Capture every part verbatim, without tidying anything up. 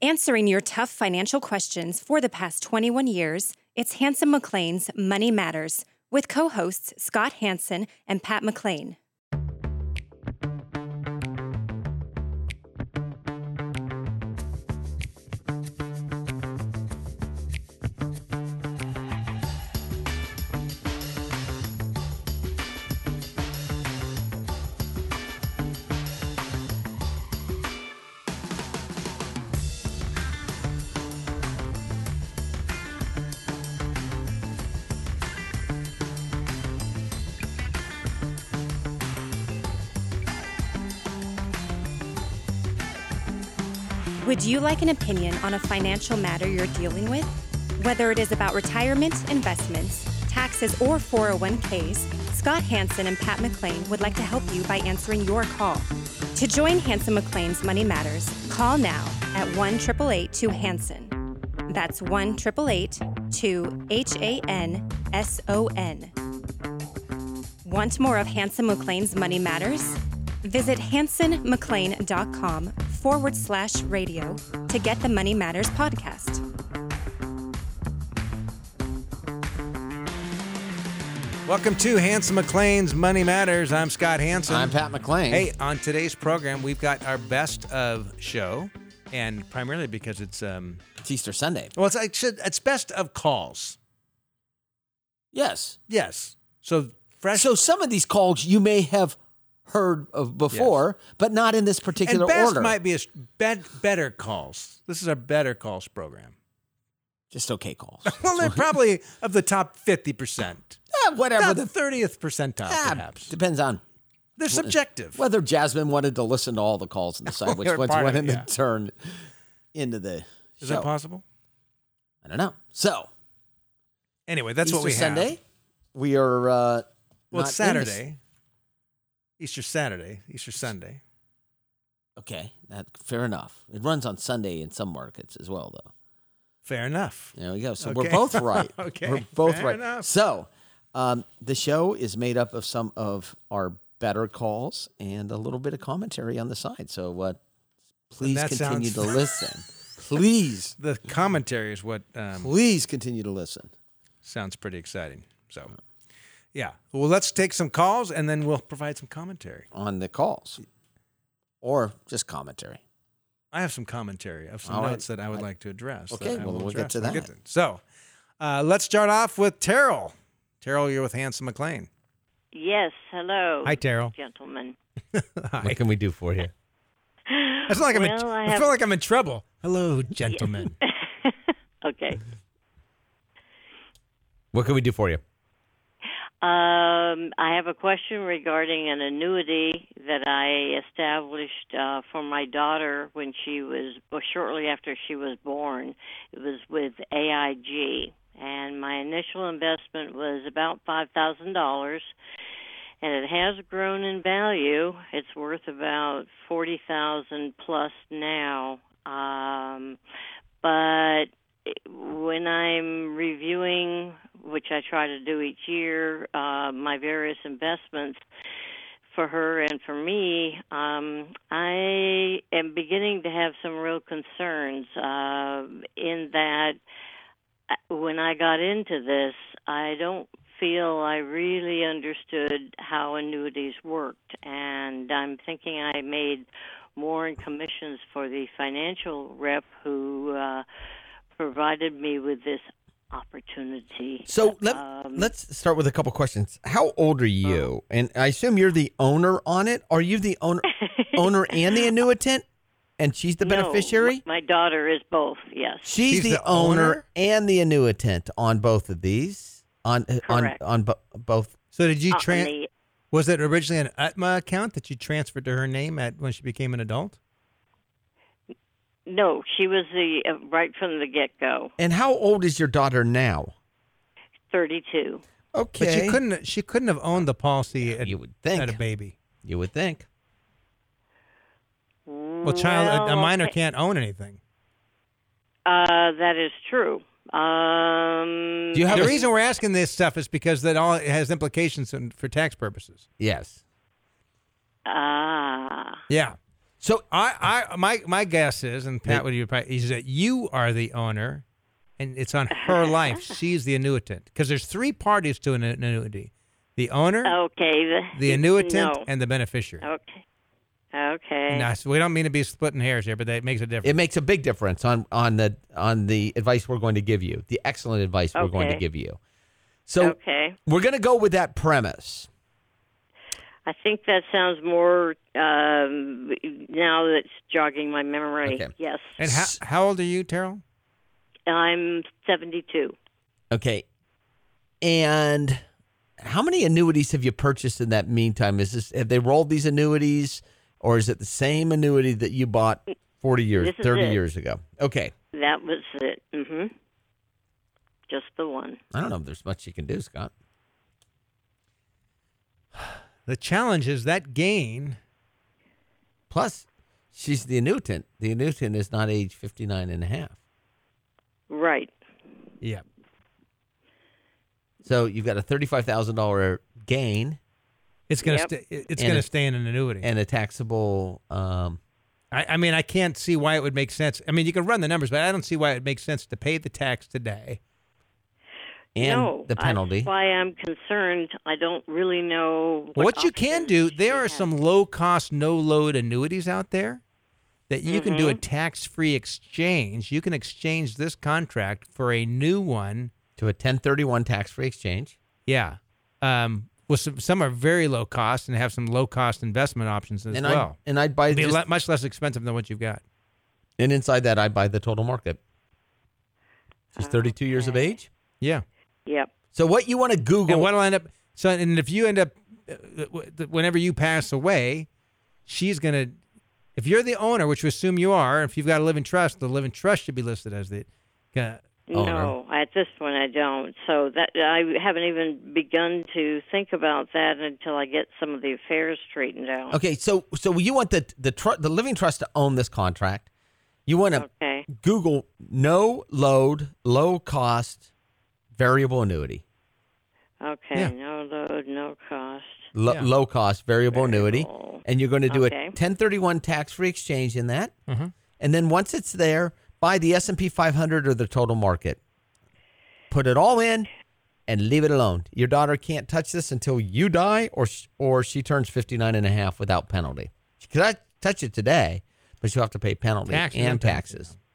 Answering your tough financial questions for the past twenty-one years, it's Hanson McLean's Money Matters with co-hosts Scott Hanson and Pat McLean. Would you like an opinion on a financial matter you're dealing with? Whether it is about retirement, investments, taxes, or four oh one k's, Scott Hanson and Pat McLean would like to help you by answering your call. To join Hanson McLean's Money Matters, call now at one eight eight eight two Hanson. That's one eight eight eight two H A N S O N. Want more of Hanson McLean's Money Matters? Visit hansonmclean.com forward slash radio to get the Money Matters podcast. Welcome to Hanson McLean's Money Matters. I'm Scott Hanson. I'm Pat McLean. Hey, on today's program, we've got our best of show, and primarily because it's um, It's Easter Sunday. well, it's like it's best of calls. Yes. Yes. So fresh. So some of these calls you may have heard of before, yes, but not in this particular and best order. might be a bet, better calls. This is our better calls program. Just okay calls. Well, they're probably of the top fifty percent. Yeah, whatever. Not The the thirtieth percentile, ah, perhaps. depends on They're subjective. whether Jasmine wanted to listen to all the calls and decide which Or ones part went of in it, yeah. the turn into the Is show. that possible? I don't know. So Anyway, that's Easter what we have. Sunday, we are. Uh, Well, not it's in this- Saturday. Easter Saturday, Easter Sunday. Okay, that fair enough. It runs on Sunday in some markets as well, though. Fair enough. There we go. So Okay. we're both right. Okay, We're both fair right. enough. So um, the show is made up of some of our better calls and a little bit of commentary on the side. So uh, please that continue sounds- to listen. Please, The commentary is what um, please continue to listen. sounds pretty exciting. So, yeah. Well, let's take some calls, and then we'll provide some commentary. On the calls. Or just commentary. I have some commentary of some All right. notes that I would like to address. Okay, that I well, will we'll get address. to that. So, uh, let's start off with Terrell. Terrell, you're with Hanson McLean. Yes, hello. Hi, Terrell. Gentlemen. Hi. What can we do for you? It's not like I'm in, Well, I I have- feel like I'm in trouble. Hello, gentlemen. Okay. What can we do for you? Um, I have a question regarding an annuity that I established uh, for my daughter when she was, well, shortly after she was born. It was with A I G, and my initial investment was about five thousand dollars. And it has grown in value. It's worth about forty thousand plus now. Um, but when I'm reviewing, which I try to do each year, uh, my various investments for her and for me, um, I am beginning to have some real concerns uh, in that when I got into this, I don't feel I really understood how annuities worked, and I'm thinking I made more in commissions for the financial rep who uh, provided me with this opportunity. So let, Um, let's start with a couple questions. How old are you? And I assume you're the owner on it. Are you the owner, owner and the annuitant? And she's the No, beneficiary? my daughter is both, yes. She's, She's the, the owner, owner? and the annuitant on both of these. On on Correct. on bo- both. So did you Uh, tran? the- Was it originally an U T M A account that you transferred to her name at when she became an adult? no, she was the uh, right from the get-go, And how old is your daughter now? thirty-two. Okay. But she couldn't. She couldn't have owned the policy at, You would think. at a baby. You would think. Well, child, a, a Well, minor okay. can't own anything. Uh, that is true. Um, Do you have The a- reason we're asking this stuff is because that all it has implications in, for tax purposes. Yes. Ah. Yeah. So I, I, my, my guess is, and Pat, would you probably, is that you are the owner, and it's on her life. She's the annuitant, because there's three parties to an annuity: the owner, Okay. The, the annuitant, no. and the beneficiary. Okay. Okay. Now, so we don't mean to be splitting hairs here, but that makes a difference. it makes a big difference on on the on the advice we're going to give you, the excellent advice we're going to Okay. give you. So Okay. we're going to go with that premise. I think that sounds more, um, now that's jogging my memory. Okay. Yes. And how, how old are you, Terrell? I'm seventy-two. Okay. And how many annuities have you purchased in that meantime? Is this have they rolled these annuities, or is it the same annuity that you bought forty years, This is thirty it. years ago? Okay. That was it. Mm-hmm. Just the one. I don't know if there's much you can do, Scott. The challenge is that gain. Plus, she's the annuitant. The annuitant is not age fifty-nine and a half. Right. Yeah. So you've got a thirty-five thousand dollars gain It's gonna Yep. stay. It's And gonna a- stay in an annuity. and a taxable. Um, I, I mean, I can't see why it would make sense. I mean, you can run the numbers, but I don't see why it makes sense to pay the tax today. and no, the penalty. That's why I'm concerned. I don't really know What, you can options do, she there are has. some low-cost, no-load annuities out there that you can do a Mhm. tax-free exchange. You can exchange this contract for a new one. To a ten thirty-one tax-free exchange. Yeah. Um, well, some, some are very low cost and have some low-cost investment options as and well. I and I'd buy It'd be just, le- much less expensive than what you've got. and inside that I'd buy the total market. She's thirty-two years of Okay. age. Yeah. Yep. So what you want to Google? And what'll end up, so, and if you end up, uh, w- whenever you pass away, she's going to, if you're the owner, which we assume you are, if you've got a living trust, the living trust should be listed as the, uh, Owner. No, at this point I don't. So that I haven't even begun to think about that until I get some of the affairs straightened out. Okay, so so you want the the tr- the living trust to own this contract. You want to Okay. Google no load, low cost, variable annuity. Okay. Yeah. No load, no cost. Lo- Yeah. Low cost variable annuity, Variable. and you're going to do Okay. a ten thirty-one tax free exchange in that. Mhm. And then once it's there, buy the S and P five hundred or the total market. Put it all in and leave it alone. Your daughter can't touch this until you die or sh- or she turns fifty-nine and a half without penalty. She could touch it today, but she'll have to pay penalty Taxes and and penalties. taxes.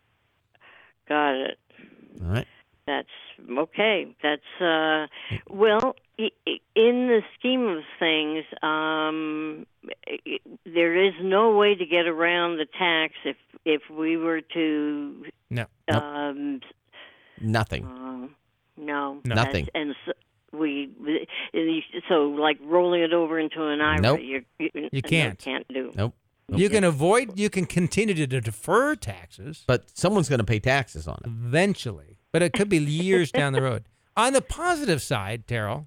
Got it. All right. That's okay. That's uh, well, i- i- in the scheme of things, um, i- there is no way to get around the tax if if we were to no. Nope. um, Nothing. um no, No. Nothing. That's- and so we so like rolling it over into an I R A, Nope. you're, you You can't. can't do. Nope. You can avoid, you can continue to defer taxes But someone's going to pay taxes on it. eventually, but it could be years down the road. On the positive side, Terrell,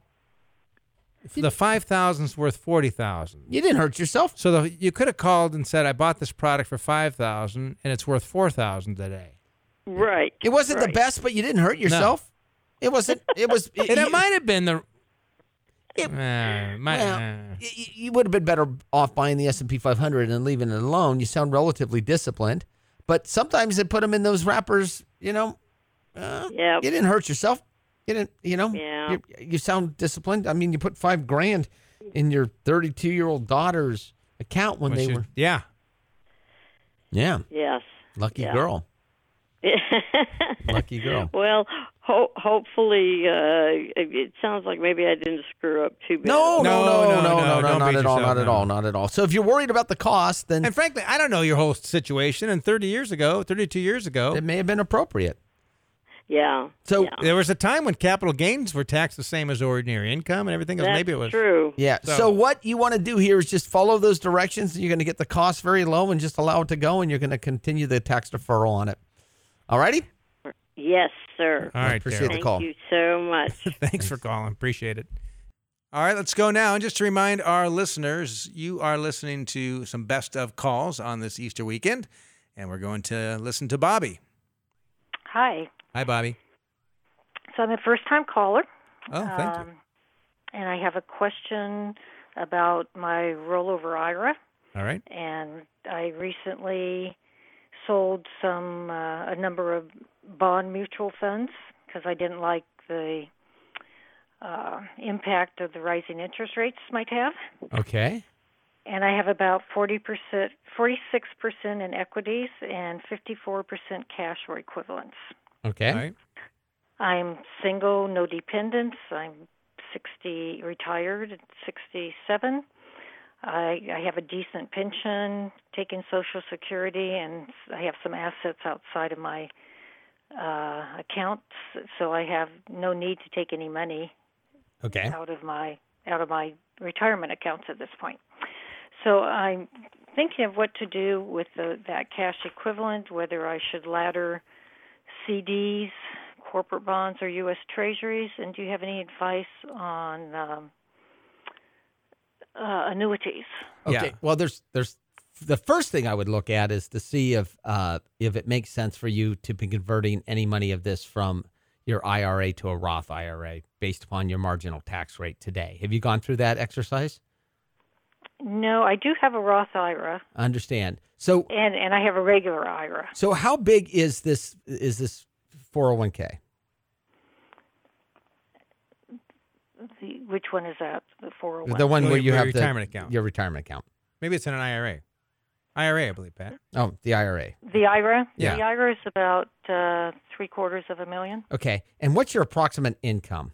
the five thousand is worth forty thousand. You didn't hurt yourself. So the, you could have called and said, "I bought this product for five thousand, and it's worth four thousand today." Right. It wasn't the right. best, but you didn't hurt yourself. It wasn't. It was. And you- it might have been the. It- Uh, might, Well, uh, y- y- you would have been better off buying the S and P five hundred and leaving it alone. You sound relatively disciplined, but sometimes they put them in those wrappers. You know, uh, Yep. you didn't hurt yourself. You didn't. You know, Yeah. you, you sound disciplined. I mean, you put five grand in your thirty-two year old daughter's account when when they she- were. yeah. Yeah, Yes. lucky Yeah. girl. Lucky girl. Well, ho- hopefully, uh, it sounds like maybe I didn't screw up too bad. No, no, No, no, no, no, no, no, no, don't not beat at all, yourself, not at no. all, not at all. So if you're worried about the cost, then And frankly, I don't know your whole situation. And thirty years ago, thirty-two years ago, it may have been appropriate. Yeah. So- yeah. there was a time when capital gains were taxed the same as ordinary income and everything else. That's Maybe it was. true. Yeah. So, So- what you want to do here is just follow those directions, and you're going to get the cost very low, and just allow it to go, and you're going to continue the tax deferral on it. All righty. Yes, sir. All right, appreciate Terrell. the Thank call. you so much. Thanks for calling. Appreciate it. All right, let's go now. And just to remind our listeners, you are listening to some best of calls on this Easter weekend, and we're going to listen to Bobby. Hi. Hi, Bobby. So I'm a first-time caller, Oh, thank you. um, and I have a question about my rollover I R A. All right. And I recently sold some uh, a number of bond mutual funds because I didn't like the uh, impact of the rising interest rates might have. Okay. And I have about forty percent, forty-six percent in equities and fifty-four percent cash or equivalents. Okay. All right. I'm single, no dependents. I'm sixty, retired at sixty-seven. I, I have a decent pension, taking Social Security, and I have some assets outside of my uh, accounts, so I have no need to take any money Okay. out of my out of my retirement accounts at this point. So I'm thinking of what to do with the, that cash equivalent, whether I should ladder C Ds, corporate bonds, or U S Treasuries. And do you have any advice on um, uh, annuities? Okay. Yeah. Well, there's there's the first thing I would look at is to see if uh, if it makes sense for you to be converting any money of this from your I R A to a Roth I R A based upon your marginal tax rate today. Have you gone through that exercise? No, I do have a Roth I R A, I understand. So and, and I have a regular I R A. so how big is this is this four oh one k? The, which one is that? The four oh one? The one Your- where you your have retirement the, account. your retirement account. Maybe it's in an I R A. I R A, I believe, Pat. Oh, the I R A. The I R A? Yeah. The I R A is about uh, three quarters of a million, Okay. And what's your approximate income?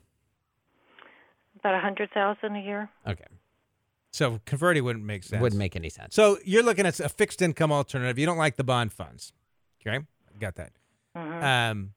about a hundred thousand a year. Okay. So converting wouldn't make sense. Wouldn't make any sense. So you're looking at a fixed income alternative. You don't like the bond funds. Okay? Got that. Mm-hmm. Um,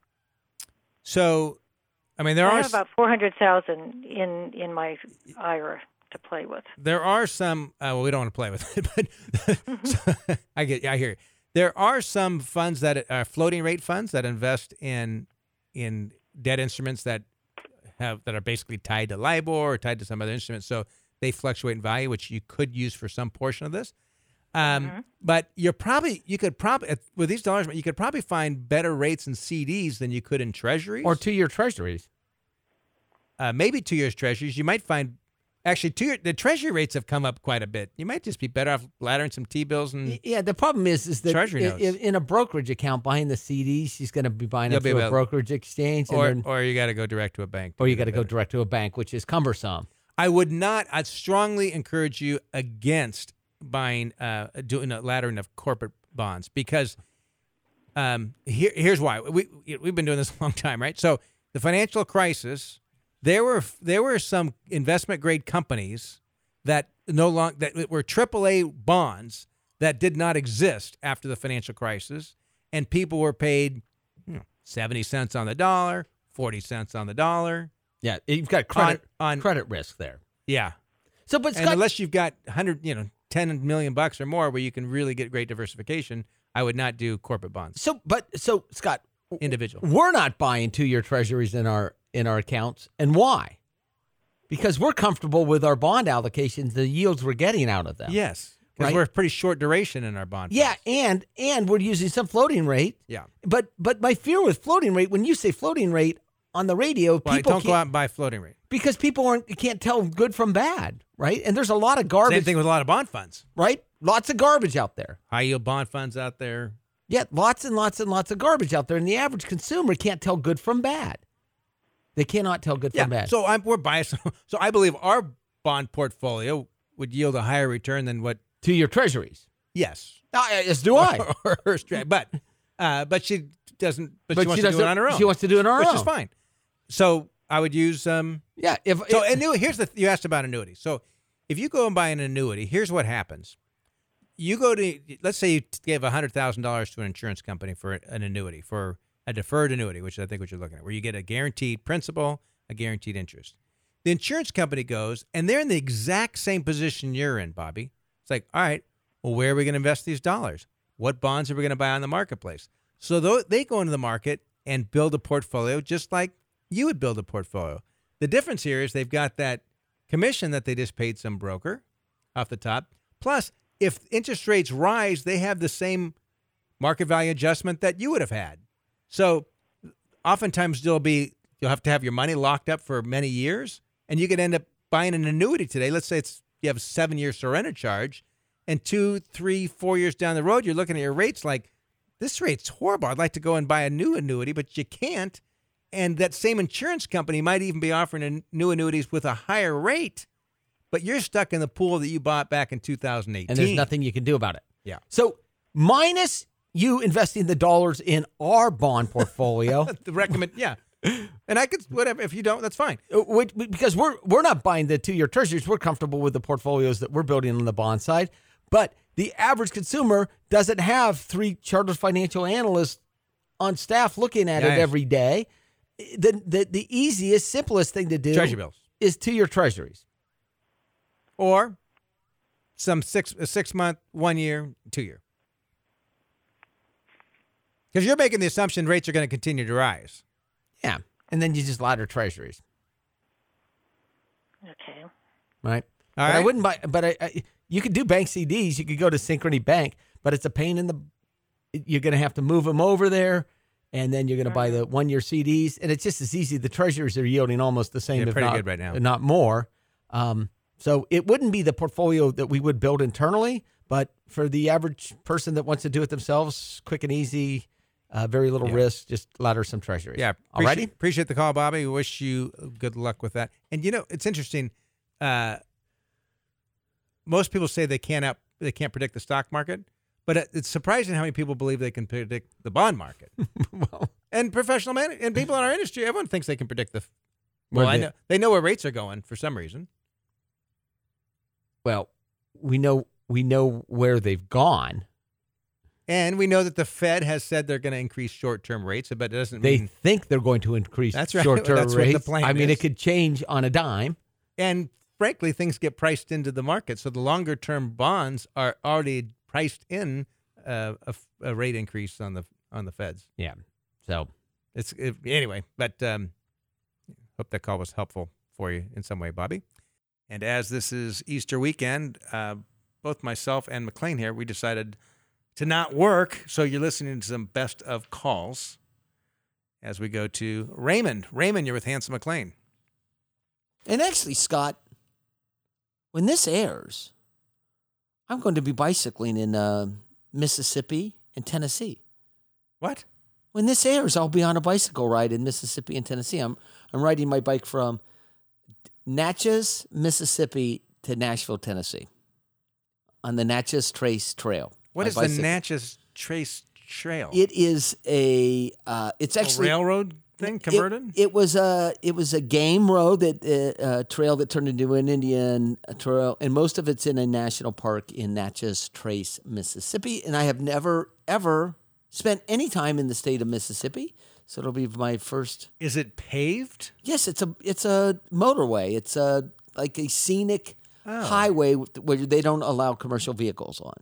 so, I mean, there I are have s- about four hundred thousand in in my I R A to play with. there are some. Uh, well, we don't want to play with it, but so, I get. I hear you. There are some funds that are floating rate funds that invest in in debt instruments that have that are basically tied to LIBOR or tied to some other instrument, so they fluctuate in value, which you could use for some portion of this. Um, Mm-hmm. But you're probably you could probably with these dollars you could probably find better rates in C Ds than you could in Treasuries Or two-year treasuries. uh, maybe two years Treasuries. You might find actually two year the Treasury rates have come up quite a bit. You might just be better off laddering some T bills and Yeah, the problem is is that Treasury i- notes. i- in a brokerage account buying the C Ds, she's going to be buying You'll it be through a able- brokerage exchange, and or then, or you got to go direct to a bank. or you got get to it go better. direct to a bank, which is cumbersome. I would not. I'd strongly encourage you against buying, uh, doing a laddering of corporate bonds because um, here, here's why. We we've been doing this a long time, right? So the financial crisis, there were there were some investment grade companies that no long that were triple A bonds that did not exist after the financial crisis, and people were paid you know, seventy cents on the dollar, forty cents on the dollar. Yeah, you've got credit On- on- credit risk there. Yeah. So, but And Scott, unless you've got one hundred, you know, ten million bucks or more where you can really get great diversification, I would not do corporate bonds. so but so Scott, Individual. we're not buying two-year treasuries in our in our accounts, and why? Because we're comfortable with our bond allocations, the yields we're getting out of them. Yes. Because Right. we're pretty short duration in our bond. Yeah, funds. and and we're using some floating rate. Yeah. But but my fear with floating rate, when you say floating rate on the radio, Well, people don't can't, go out and buy floating rate. because people aren't can't tell good from bad, right? And there's a lot of garbage, Same thing with a lot of bond funds. right? Lots of garbage out there. High yield bond funds out there. Yeah, lots and lots and lots of garbage out there, and the average consumer can't tell good from bad. They cannot tell good Yeah. from bad. So I'm, we're biased. So I believe our bond portfolio would yield a higher return than what, to your treasuries, yes. uh, as do I. or her stra- but, uh, but she doesn't, but, she wants to do doesn't- it on her own. She wants to do it on her which own, is fine. So I would use, um, Yeah, if, So if- annu- here's the you asked about annuities. So if you go and buy an annuity, here's what happens. You go to let's say you gave a hundred thousand dollars to an insurance company for an annuity, for a deferred annuity, which I think what you're looking at, where you get a guaranteed principal, a guaranteed interest. The insurance company goes and they're in the exact same position you're in, Bobby. It's like, all right, well, where are we going to invest these dollars? What bonds are we going to buy on the marketplace? So tho- they go into the market and build a portfolio just like you would build a portfolio. The difference here is they've got that commission that they just paid some broker off the top. Plus, if interest rates rise, they have the same market value adjustment that you would have had. So oftentimes there'll be you'll have to have your money locked up for many years, and you could end up buying an annuity today. Let's say it's you have a seven-year surrender charge, And two, three, four years down the road, you're looking at your rates like, this rate's horrible. I'd like to go and buy a new annuity, but you can't. And that same insurance company might even be offering a new annuities with a higher rate, but you're stuck in the pool that you bought back in two thousand eighteen. And there's nothing you can do about it. Yeah. So minus you investing the dollars in our bond portfolio. The recommend, yeah. And I could, whatever, if you don't, that's fine. Which, because we're we're not buying the two-year treasuries. We're comfortable with the portfolios that we're building on the bond side. But the average consumer doesn't have three chartered financial analysts on staff looking at Yeah. it every day. The, the the easiest, simplest thing to do Treasury bills. is two-year treasuries. Or some six, a six-month, one-year, two-year. Because you're making the assumption rates are going to continue to rise. Yeah. And then you just ladder treasuries. Okay. Right. All but I right. wouldn't buy. But I, I, you could do bank C Ds. You could go to Synchrony Bank, but it's a pain in the. You're going to have to move them over there, and then you're going to buy the one-year C Ds, and it's just as easy. The treasuries are yielding almost the same, They're if pretty not, good right now. not more. Um, so it wouldn't be the portfolio that we would build internally, but for the average person that wants to do it themselves, quick and easy, uh, very little Yeah. risk, just ladder some treasuries. Yeah. Alrighty. Appreciate, appreciate the call, Bobby. Wish you good luck with that. And, you know, it's interesting. Uh, most people say they can't out, they can't predict the stock market, but it- it's surprising how many people believe they can predict the bond market. Well, And professional man and people in our industry, everyone thinks they can predict the. Well, Well, I they- know they know where rates are going for some reason. well, we know we know where they've gone. And we know that the Fed has said they're going to increase short-term rates, but it doesn't They mean. think they're going to increase That's right. short-term That's what the rates. plan I mean, is. it could change on a dime. And frankly, things get priced into the market, so the longer-term bonds are already priced in uh, a, a rate increase on the on the Feds. Yeah. So It's it, anyway, but um, hope that call was helpful for you in some way, Bobby. And as this is Easter weekend, uh, both myself and McLean here, we decided to not work. So you're listening to some best of calls as we go to Raymond. Raymond, you're with Hanson McLean. And actually, Scott, when this airs, I'm going to be bicycling in uh, Mississippi and Tennessee. What? When this airs, I'll be on a bicycle ride in Mississippi and Tennessee. I'm I'm riding my bike from Natchez, Mississippi to Nashville, Tennessee, on the Natchez Trace Trail. What My is the bicycle- Natchez Trace Trail? It is a. Uh, it's A actually railroad thing It- converted? It, was a it was a game road that uh, uh, trail that turned into an Indian trail, and most of it's in a national park in Natchez Trace, Mississippi. And I have never ever spent any time in the state of Mississippi, so it'll be my first. Is it paved? Yes, it's a it's a motorway. It's a like a scenic Oh. highway where they don't allow commercial vehicles on.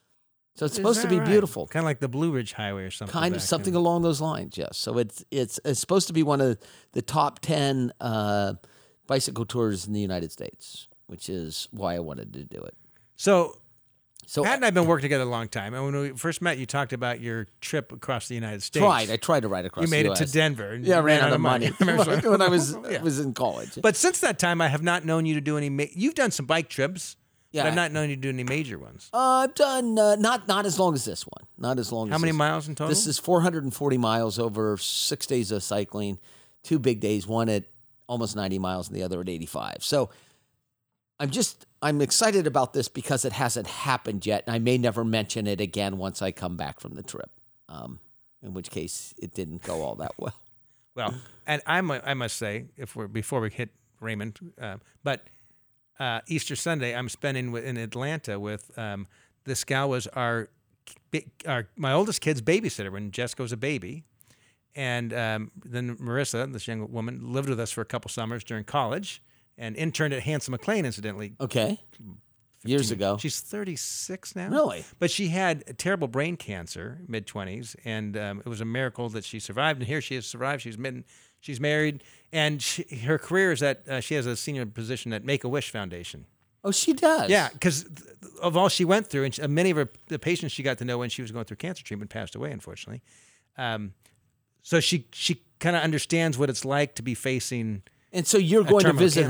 So it's supposed to be beautiful. Kind of like the Blue Ridge Highway or something. Kind of back something in- along those lines, yes. So it's it's it's supposed to be one of the top ten uh, bicycle tours in the United States, which is why I wanted to do it. So, So Pat and I have been working together a long time. And when we first met, you talked about your trip across the United States. tried. I tried to ride across. You made the it U S to Denver. And Yeah, I you ran out of money when I was Yeah. was in college. But since that time, I have not known you to do any. Ma- You've done some bike trips. Yeah. But I've not known you to do any major ones. Uh, I've done uh, not not as long as this one. Not as long. How as many this. miles in total? This is four hundred forty miles over six days of cycling, two big days, one at almost ninety miles and the other at eighty-five. So I'm just, I'm excited about this because it hasn't happened yet. And I may never mention it again once I come back from the trip, um, in which case it didn't go all that well. Well, and I mu- I must say, if we're before we hit Raymond, uh, but uh, Easter Sunday I'm spending wi- in Atlanta with um, this gal was our, ki- our my oldest kid's babysitter when Jessica was a baby, and um, then Marissa, this young woman, lived with us for a couple summers during college and interned at Hanson McLean, incidentally. Okay. Years ago. She's thirty-six now. Really? But she had terrible brain cancer, mid twenties, and um, it was a miracle that she survived. And here she has survived. She's mid, she's married, and she, her career is at uh, she has a senior position at Make a Wish Foundation. Oh, she does. Yeah, because of all she went through, and she, uh, many of her the patients she got to know when she was going through cancer treatment passed away, unfortunately. Um, so she she kind of understands what it's like to be facing. And so you're a going to terminal visit cancer. her.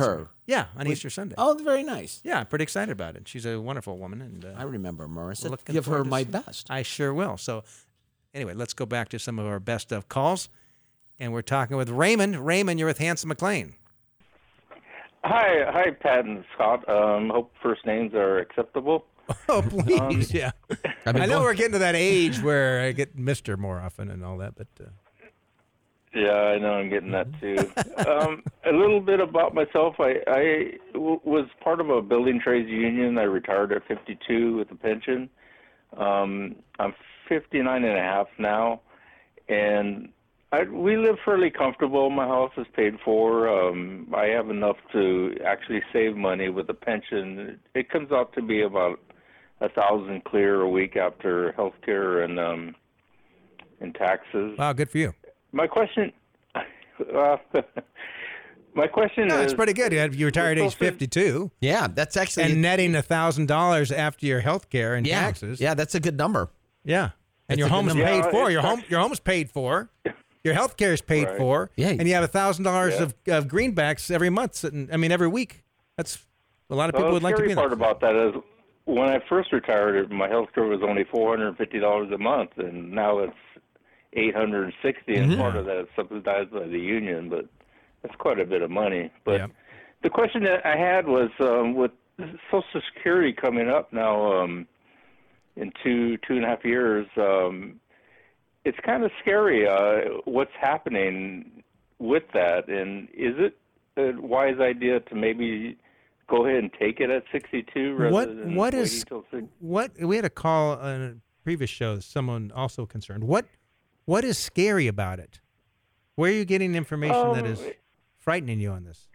Yeah, on Easter Sunday. Oh, very nice. Yeah, I'm pretty excited about it. She's a wonderful woman, and uh, I remember Marissa. looking Give her forward to my see- best. I sure will. So, anyway, let's go back to some of our best of calls, and we're talking with Raymond. Raymond, you're with Hanson McLean. Hi, hi, Pat and Scott. Um, hope first names are acceptable. Oh, please, yeah. I've been I know going- we're getting to that age where I get Mister more often and all that, but uh, Yeah, I know. I'm getting that too. um, a little bit about myself. I, I w- was part of a building trades union. I retired at fifty-two with a pension. Um, I'm fifty-nine and a half now, and I, we live fairly comfortable. My house is paid for. Um, I have enough to actually save money with a pension. It comes out to be about a thousand clear a week after health care and um, and taxes. wow, good for you. My question, uh, my question No, is, it's pretty good. You had- You retired at age supposed to- fifty-two Yeah, that's actually and netting a thousand dollars after your health care and yeah, taxes. Yeah, that's a good number. Yeah. And That's your a good home is number. paid Yeah, for. it's Your home not- your home is paid for. Your health care is paid Right. for. Yeah. And you have a thousand dollars Yeah. of of greenbacks every month sitting, I mean every week. That's a lot of people well, would the like to scary be in part that. about that is when I first retired, my health care was only four hundred and fifty dollars a month, and now it's eight hundred and sixty, and part of that is subsidized by the union, but that's quite a bit of money. But Yeah. the question that I had was um, with Social Security coming up now um, in two two and a half years. Um, it's kind of scary uh, what's happening with that, and is it a wise idea to maybe go ahead and take it at sixty-two rather What than what waiting is till six? what we had a call on a previous show, someone also concerned. What what is scary about it? Where are you getting information that Um, is frightening you on this?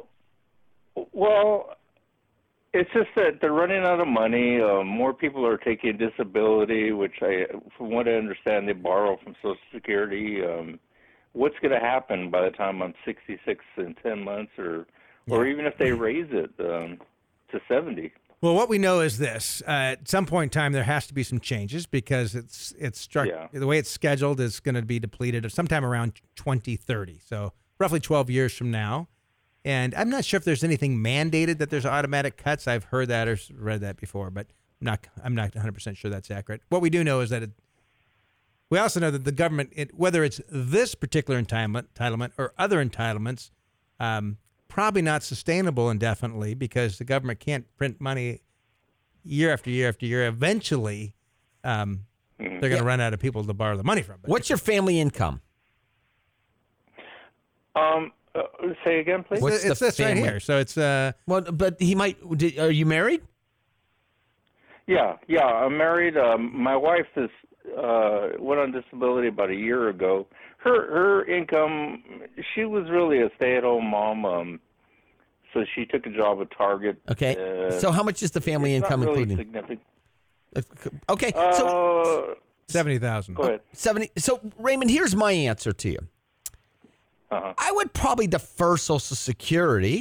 Well, it's just that they're running out of money. Um, more people are taking disability, which I, from what I understand, they borrow from Social Security. Um, what's going to happen by the time I'm sixty-six in ten months, or, or even if they raise it um, to seventy? Well, what we know is this: uh, at some point in time, there has to be some changes because it's it's struck Yeah. the way it's scheduled is going to be depleted sometime around twenty thirty, so roughly twelve years from now. And I'm not sure if there's anything mandated that there's automatic cuts. I've heard that or s- read that before, but I'm not I'm not one hundred percent sure that's accurate. What we do know is that it, we also know that the government, it, whether it's this particular entitlement, entitlement or other entitlements, um, probably not sustainable indefinitely because the government can't print money year after year after year. Eventually, um, they're going to run out of people to borrow the money from. But What's your family income? Um, uh, say again, please. What's it's the this right family? here. So it's uh, Well, but he might. Did, are you married? Yeah, yeah. I'm married. Um, my wife is uh, went on disability about a year ago. Her her income, she was really a stay-at-home mom. Um, so she took a job at Target. Okay. Uh, so how much is the family it's income not really including? significant. Okay. so Uh, seventy thousand. go ahead. seventy. So Raymond, here's my answer to you. Uh-huh. I would probably defer Social Security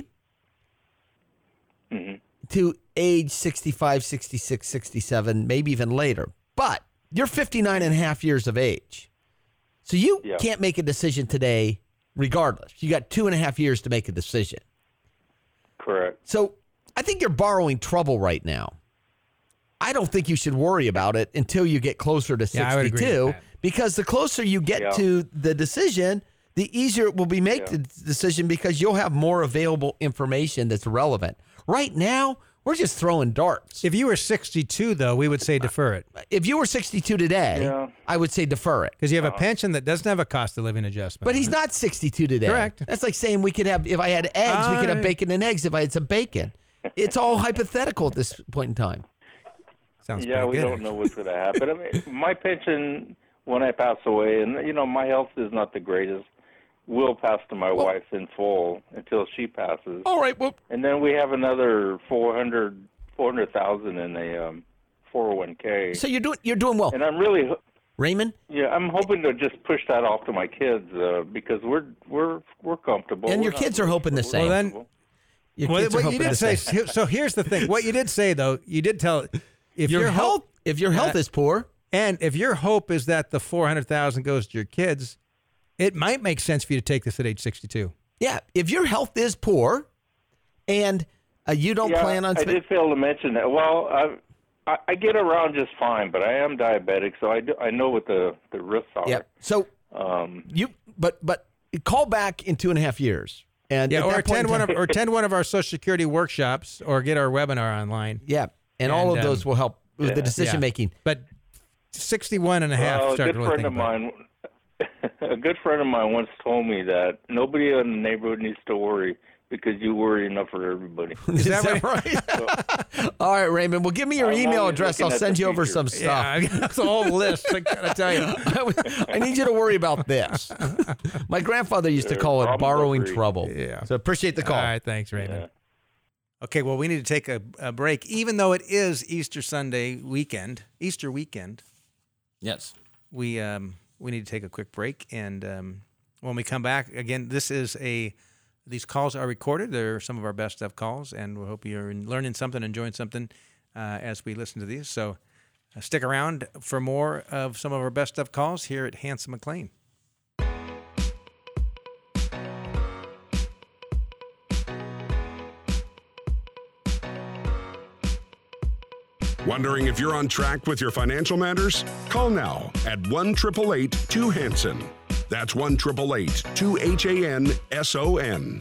Mhm. to age sixty-five, sixty-six, sixty-seven, maybe even later. But you're fifty-nine and a half years of age. So you Yeah. can't make a decision today regardless. You got two and a half years to make a decision. Correct. So I think you're borrowing trouble right now. I don't think you should worry about it until you get closer to Yeah, I would agree with sixty-two that. because the closer you get Yeah. to the decision, the easier it will be make Yeah. the decision because you'll have more available information that's relevant. Right now, we're just throwing darts. If you were sixty-two, though, we would say defer it If you were sixty-two today, Yeah. I would say defer it. because you have a pension that doesn't have a cost of living adjustment. But he's not sixty-two today. Correct. That's like saying we could have, if I had eggs, we could have Alright. bacon and eggs if I had some bacon. It's all hypothetical at this point in time. Sounds Yeah, pretty we good. don't know what's going to happen. I mean, my pension, when I pass away, and, you know, my health is not the greatest, will pass to my wife in full until she passes. All right. Well, And then we have another four hundred four hundred thousand in a um, four oh one k. so you're doing you're doing well, And I'm really, Raymond. yeah, I'm hoping to just push that off to my kids uh, because we're we're we're comfortable. And We're your not kids are rich, hoping the but we're same. Well, then- comfortable. Your Well, kids are what you hoping did to say. So here's the thing. What you did say, though, you did tell if your your health. hope If your health Uh, is poor, and if your hope is that the four hundred thousand goes to your kids, it might make sense for you to take this at age sixty-two. yeah. If your health is poor, And uh, you don't yeah, plan on. I Sp- did fail to mention that. Well, I, I I get around just fine, but I am diabetic, so I, do, I know what the, the risks are. yeah. So Um, you, but but call back in two and a half years, and Yeah, at or that point attend in one time- of or attend one of our Social Security workshops, or get our webinar online. yeah, and, all And, of those um, will help with the yeah. decision Yeah. making. But sixty-one and a half. well, a start good to really friend think of about it. mine, a good friend of mine once told me that nobody in the neighborhood needs to worry because you worry enough for everybody. Is that that right? All right, Raymond. Well, give me your I'm email always address. looking I'll at send the you over future. some stuff. Yeah, that's a whole list. I gotta tell you. I need you to worry about this. My grandfather used to Sure, call it problems borrowing are free. trouble. Yeah. So appreciate the call. All right, thanks, Raymond. Yeah. Okay, well, we need to take a, a break, even though it is Easter Sunday weekend, Easter weekend. Yes. We um, we need to take a quick break, and um, when we come back, again, this is a these calls are recorded. They're some of our best of calls, and we hope you're learning something, enjoying something uh, as we listen to these. So uh, stick around for more of some of our best of calls here at Hanson McLean. Wondering if you're on track with your financial matters? Call now at one eight eight eight two Hanson. That's one eight eight eight two H A N S O N.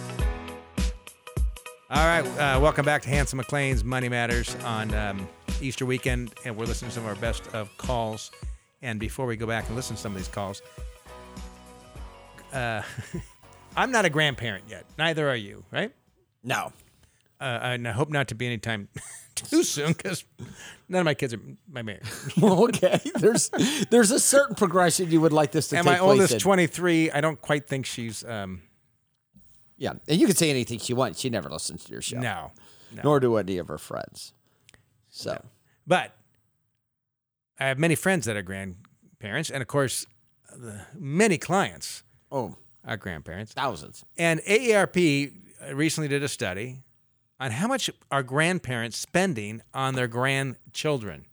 All right, uh, welcome back to Hanson McLean's Money Matters on um, Easter weekend, and we're listening to some of our best of calls. And before we go back and listen to some of these calls, uh, I'm not a grandparent yet. Neither are you, right? No. Uh, and I hope not to be anytime too soon, because none of my kids are my married. Okay. There's there's a certain progression you would like this to And take my place oldest, in. twenty-three, I don't quite think she's um, Yeah, and you can say anything she wants. She never listens to your show. no, no. Nor do any of her friends. So But I have many friends that are grandparents, and of course, the, many clients oh, are grandparents. thousands. And A A R P recently did a study on how much are grandparents spending on their grandchildren.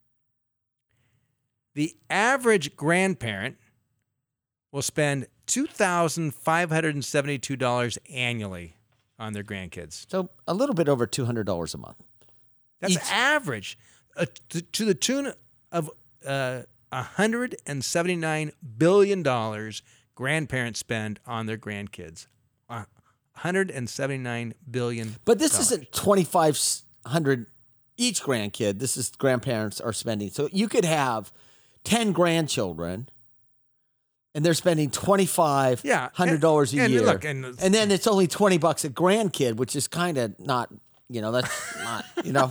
The average grandparent will spend two thousand five hundred seventy-two dollars annually on their grandkids. So a little bit over two hundred dollars a month. That's Each. average, uh, to, to the tune of uh, one hundred seventy-nine billion dollars grandparents spend on their grandkids. Uh, one hundred seventy-nine billion dollars. But this isn't twenty-five hundred each grandkid. This is grandparents are spending. So you could have ten grandchildren, and they're spending twenty-five hundred dollars a and year. look, and- and then it's only twenty bucks a grandkid, which is kind of not, you know, that's not, you know.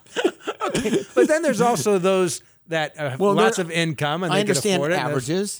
But then there's also those that have Well, lots there- of income and they I understand can afford it. and there's- averages.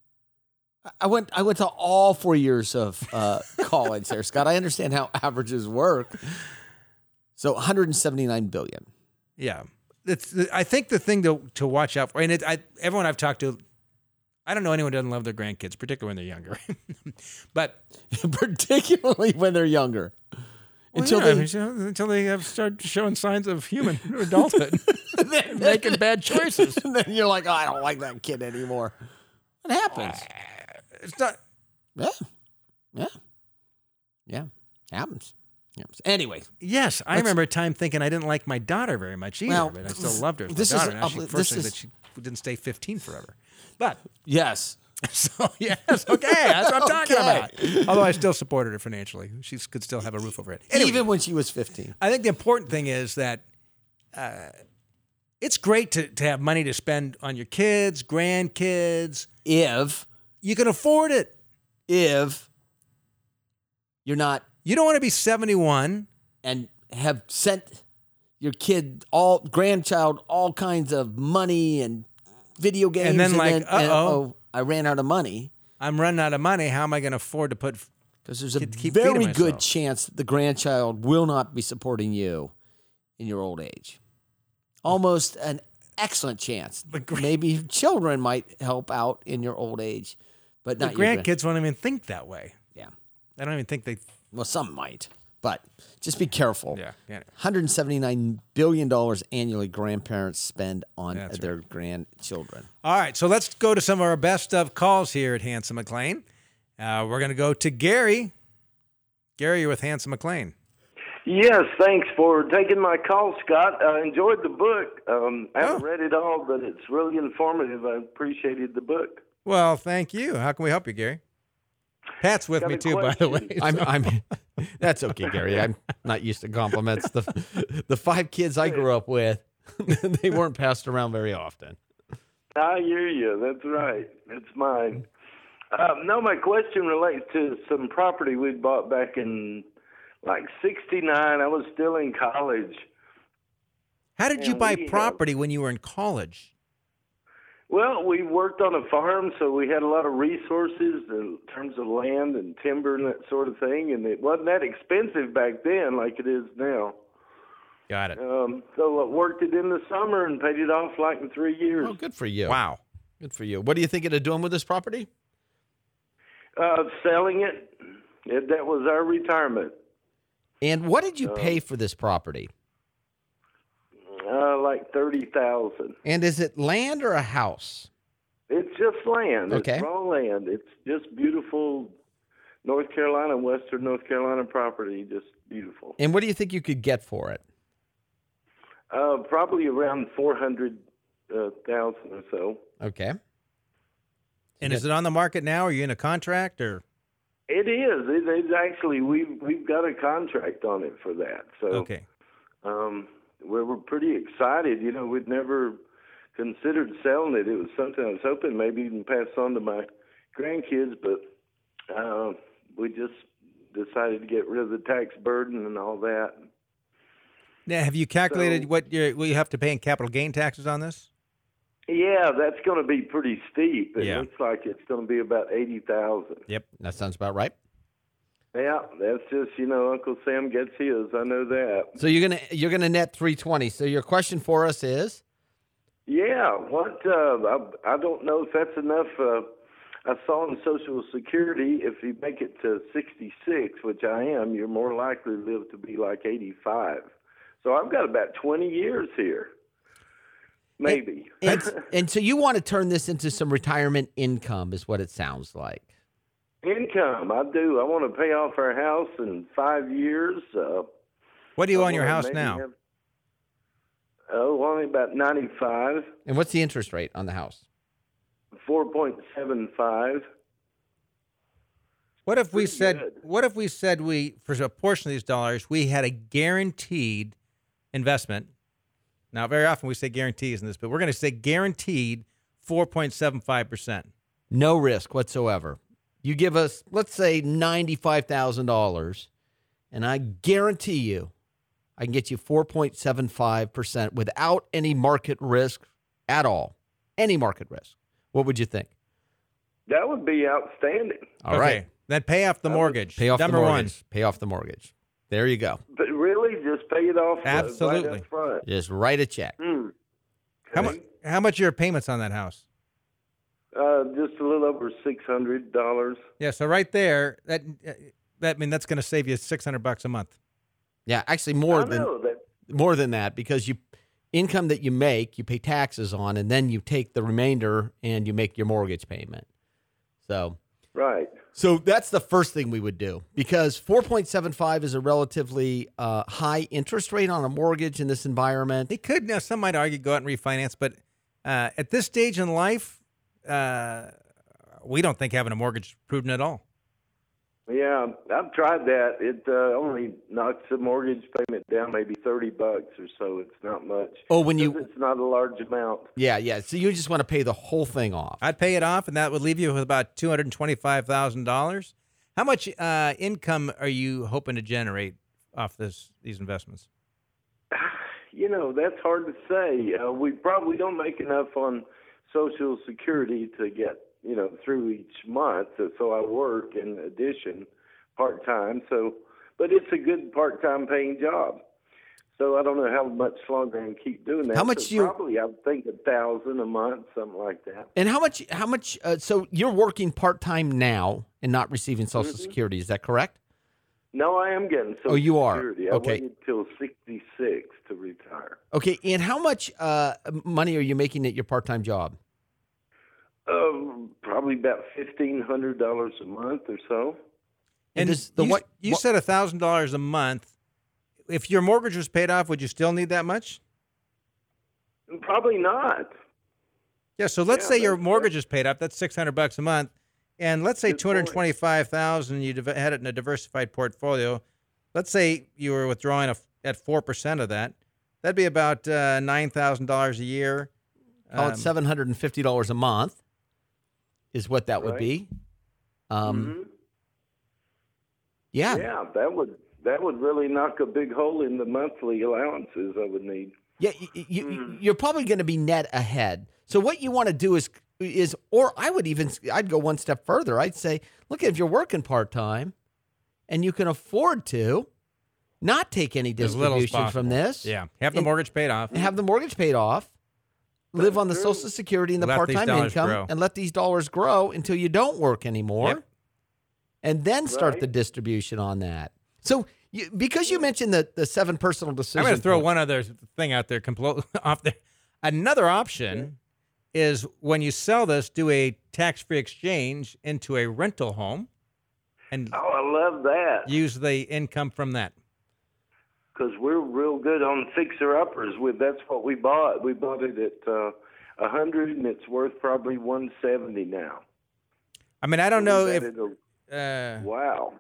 I went. I went to all four years of uh, college there, Scott. I understand how averages work. So one hundred seventy-nine billion. Yeah, it's. I think the thing to to watch out for, and it, I, everyone I've talked to, I don't know anyone who doesn't love their grandkids, particularly when they're younger. But Particularly when they're younger. Until well, yeah, they I mean, until they have start showing signs of human adulthood, making bad choices. and then you're like, oh, I don't like that kid anymore. What happens? It's not. Yeah. Yeah. Yeah. Happens. Happens. Anyway. Yes, I Let's- remember a time thinking I didn't like my daughter very much either, Well, but I still loved her as my this is daughter. And a- actually, this fortunately, is- that she didn't stay fifteen forever. But Yes. so yes, okay, that's what I'm talking Okay. about. Although I still supported her financially, she could still have a roof over it. Anyway, Even when she was fifteen. I think the important thing is that uh, it's great to, to have money to spend on your kids, grandkids. If, You can afford it. if you're not You don't want to be seventy-one. and have sent your kid, all grandchild, all kinds of money and video games, then, like, and, uh-oh. oh, I ran out of money. I'm running out of money. How am I going to afford to put? Because there's a Keep- keep feeding very myself. good chance that the grandchild will not be supporting you in your old age. Almost an excellent chance. gra- Maybe children might help out in your old age, but The not your grand- grandkids won't even think that way. Yeah. I don't even think they. Well, some might, but just be careful. Yeah, yeah. one hundred seventy-nine billion dollars annually grandparents spend on That's their grandchildren. All right, so let's go to some of our best of calls here at Hanson McLean. Uh, we're going to go to Gary. Gary, you're with Hanson McLean. Yes, thanks for taking my call, Scott. I enjoyed the book. Um, I haven't Oh. read it all, but it's really informative. I appreciated the book. Well, thank you. How can we help you, Gary? Pat's with Got me a too, by the way. question. I'm, so- I'm, that's okay, Gary. I'm not used to compliments. The, the five kids I grew up with, they weren't passed around very often. I hear you. That's right. That's mine. Um, no, my question relates to some property we bought back in like sixty-nine. I was still in college. How did you And buy we have- property when you were in college? Well, we worked on a farm, so we had a lot of resources in terms of land and timber and that sort of thing, and it wasn't that expensive back then like it is now. Got it. Um, so I worked it in the summer and paid it off like in three years. Oh, good for you. Wow. Good for you. What are you thinking of doing with this property? Uh, selling it, it, that was our retirement. And what did you pay for this property? Uh, like thirty thousand. And is it land or a house? It's just land. Okay. It's raw land. It's just beautiful North Carolina, Western North Carolina property. Just beautiful. And what do you think you could get for it? Uh, probably around four hundred uh, thousand or so. Okay. And is it on the market now? Are you in a contract or? It is. It, it's actually we've we've got a contract on it for that. So Okay. um, we were pretty excited. You know, we'd never considered selling it. It was something I was hoping maybe even pass on to my grandkids, but uh, we just decided to get rid of the tax burden and all that. Now, have you calculated So- what you will you have to pay in capital gain taxes on this? Yeah, that's going to be pretty steep. It Yeah. looks like it's going to be about eighty thousand. Yep. That sounds about right. Yeah, that's just, you know, Uncle Sam gets his. I know that. So you're gonna you're gonna net three twenty. So your question for us is, Yeah, what uh, I, I don't know if that's enough. Uh, I saw in Social Security, if you make it to sixty-six, which I am, you're more likely to live to be like eighty-five. So I've got about twenty years here, maybe. and, and so you want to turn this into some retirement income, is what it sounds like. Income, I do. I want to pay off our house in five years. Uh, What do you I own your wanna house maybe now? have- oh, only about ninety-five, And what's the interest rate on the house? four point seven five. What if we Pretty said good. what if we said we for a portion of these dollars we had a guaranteed investment? Now, very often we say guarantees in this, but we're going to say guaranteed four point seven five percent. No risk whatsoever. You give us, let's say, ninety-five thousand dollars, and I guarantee you I can get you four point seven five percent without any market risk at all. Any market risk. What would you think? That would be outstanding. All right. Then pay off the That would- mortgage. Pay off Number the one. mortgage. Pay off the mortgage. There you go. But really, just pay it off uh, Absolutely. right up front. Just write a check. Hmm. How Okay. much how much are your payments on that house? Uh, just a little over six hundred dollars. Yeah, so right there, that that I mean that's going to save you six hundred bucks a month. Yeah, actually more I than know that. more than that, because you income that you make, you pay taxes on, and then you take the remainder and you make your mortgage payment. So Right. So that's the first thing we would do, because four point seven five is a relatively uh, high interest rate on a mortgage in this environment. They could now. Some might argue go out and refinance, but uh, at this stage in life, uh, we don't think having a mortgage is prudent at all. Yeah, I've tried that. It uh, only knocks the mortgage payment down maybe thirty bucks or so. It's not much. Oh, when you 'Cause it's not a large amount. yeah yeah, so you just want to pay the whole thing off. I'd pay it off, and that would leave you with about two hundred twenty-five thousand dollars. How much uh, income are you hoping to generate off this these investments? You know, that's hard to say. Uh, we probably don't make enough on Social Security to get, you know, through each month. So, so I work in addition part time. So, but it's a good part time paying job. So I don't know how much longer I can keep doing that. How much So you- Probably I would think a thousand a month, something like that. And how much? How much? Uh, so you're working part time now and not receiving Social Mm-hmm. Security. Is that correct? No, I am getting Social Oh, you are? Security. I Okay. waited till sixty-six to retire. Okay. And how much uh, money are you making at your part time job? Um, probably about fifteen hundred dollars a month or so. And does the you, what? you what- said a thousand dollars a month. if your mortgage was paid off, would you still need that much? Probably not. Yeah. So let's Yeah, say your that's mortgage is paid off. That's six hundred bucks a month, and let's say Good two hundred twenty-five thousand. You div- had it in a diversified portfolio. Let's say you were withdrawing a, at four percent of that. That'd be about uh, nine thousand dollars a year. Call Um, it seven hundred fifty dollars a month is what that would Right. be. Um, Mhm. yeah. Yeah, that would that would really knock a big hole in the monthly allowances I would need. Yeah, you, you, Mm. you're probably going to be net ahead. So what you want to do is is, or I would even, I'd go one step further. I'd say, look, if you're working part time, and you can afford to, not take any As little as distribution from possible. this. Yeah. Have the And- mortgage paid off. Have the mortgage paid off. Live on the true. Social Security and the Let part these time dollars income, grow. and let these dollars grow until you don't work anymore, Yep. and then start Right. the distribution on that. So, you, because you mentioned the the seven personal decisions, I'm going to throw one other thing out there, complo- off there. Another option is when you sell this, do a tax-free exchange into a rental home, and Oh, I love that use the income from that. because we're real good on fixer uppers. With that's what we bought. We bought it at uh, a hundred, and it's worth probably one seventy now. I mean, I don't know We've if. added a- Uh, wow.